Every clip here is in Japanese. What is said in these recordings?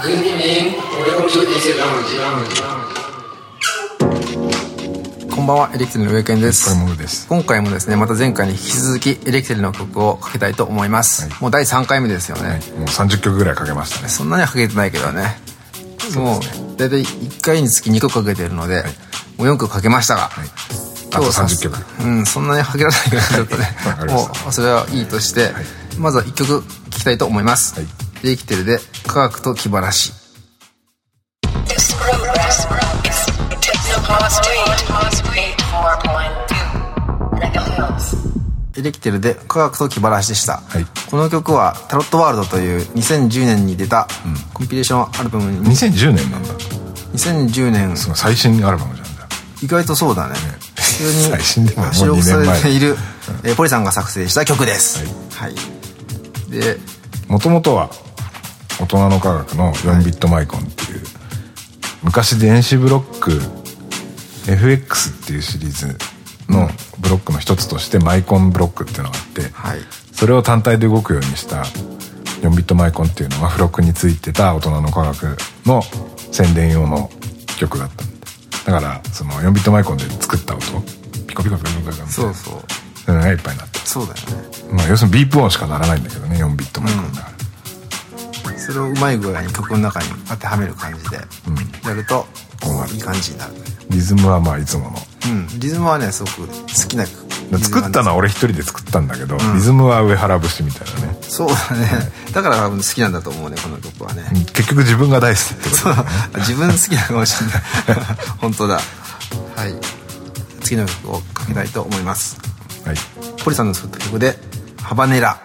こんばんは、エレキテルの上健です。 これもです。 今回もですね、また前回に引き続きエレキテルの曲をかけたいと思います、はい、もう第3回目ですよね、はい、 もう30曲ぐらいかけましたね。 そんなにはかけてないけどね、もう大体1回につき2曲かけてるので、はい、もう4曲かけましたが、はい、 あと30曲、 そんなにかけられないからちょっとねもうそれはいいとして、はい、まずは1曲聴きたいと思います、はい、エレキテルで科学と気晴らし。エレキテルで科学と気晴らしでした、はい、この曲はタロットワールドという2010年に出たコンピレーションアルバムに、 2010年なんだ。 2010年、 その最新アルバムじゃん。 意外とそうだね。 普通に最新でもう収録されている、 うん、 ポリさんが作成した曲です、はいはい、でもともとは大人の科学の4ビットマイコンっていう、はい、昔電子ブロック FX っていうシリーズのブロックの一つとしてマイコンブロックっていうのがあって、はい、それを単体で動くようにした4ビットマイコンっていうのが付録についてた大人の科学の宣伝用の曲だったんで、だからその4ビットマイコンで作った音ピコピコピコピコピコみたいな、 そうそう、 それがいっぱいになって、 そうだよね、 まあ要するにビープ音しかならないんだけどね、4ビットマイコンだから、 それをうまい具合に曲の中に当てはめる感じでやると、いい感じになる。 リズムはまあいつもの、 リズムはねすごく好きな作ったのは俺一人で作ったんだけど、リズムは上原節みたいなね。 そうだね、だから多分好きなんだと思うね、この曲はね。 結局自分が大好きってことだね。 自分好きなのかもしれない本当だ。はい、次の曲をかけたいと思います、はい、ポリさんの作った曲でハバネラ。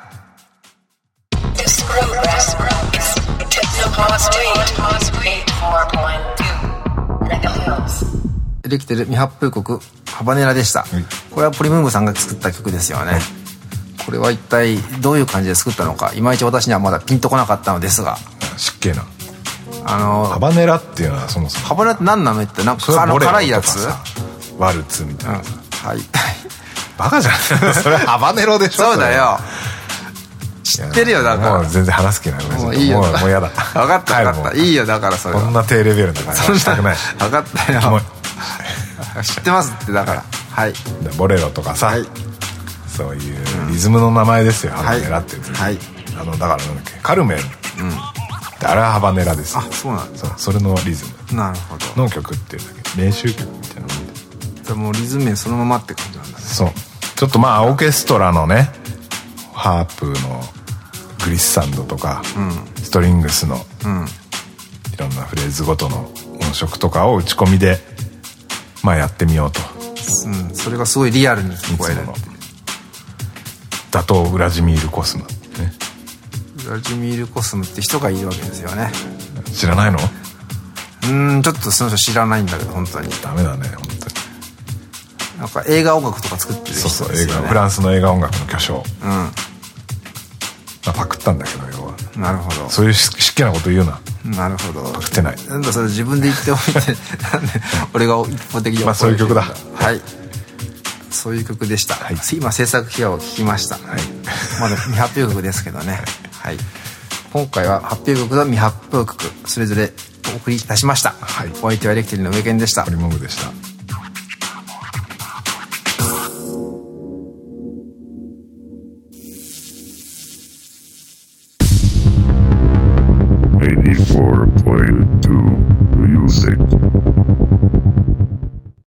エレキテル未発表曲ハバネラでした、はい、これはポリムーブさんが作った曲ですよね、はい、これは一体どういう感じで作ったのかいまいち私にはまだピンとこなかったのですが、 失敬なハバネラっていうのはそもそもハバネラって何なのってなんか辛いやつワルツみたいな、 はいバカじゃんそれハバネロでしょ。 そうだよ、知ってるよ。だからもう全然話す気ない。 もういいよ、 もうやだ。 分かった分かった、いいよ。だからそれこんな低レベルだからしたくない。 分かったよ、知ってますってだから、はい、 ボレロとかさ、そういうリズムの名前ですよ、ハバネラってやつ。はい、だからなんだっけ、カルメン、あれはハバネラです。 あ、そうなんだ。 それのリズムなるほどの曲っていうだけ、練習曲みたいなもんで、 じゃあもうリズムそのままって感じなんだね。 そう、ちょっとまあオーケストラのね、ハープのグリッサンドとか、ストリングスのいろんなフレーズごとの音色とかを打ち込みでまあやってみようと、 それがすごいリアルに聞こえる。 打倒ウラジミール・コスム、ね、 ウラジミール・コスムって人がいるわけですよね。 知らないの？ ちょっとその人知らないんだけど、本当にダメだね、本当に。 なんか映画音楽とか作ってる人ですよね。 そうそう、フランスの映画音楽の巨匠。パクったんだけど、要は。なるほど。そういう失敬なこと言うな。 なるほど。 パクってない。 なんだそれ自分で言っておいてなんで俺が一方的に。 まあそういう曲だ。 はい、そういう曲でした、はい、今制作秘話を聞きました、はい、まだ未発表曲ですけどね、はい、今回は発表曲と未発表曲それぞれお送りいたしました、はい、お相手はエレキテルの上健でした。 ポリモグでした。84.2 You say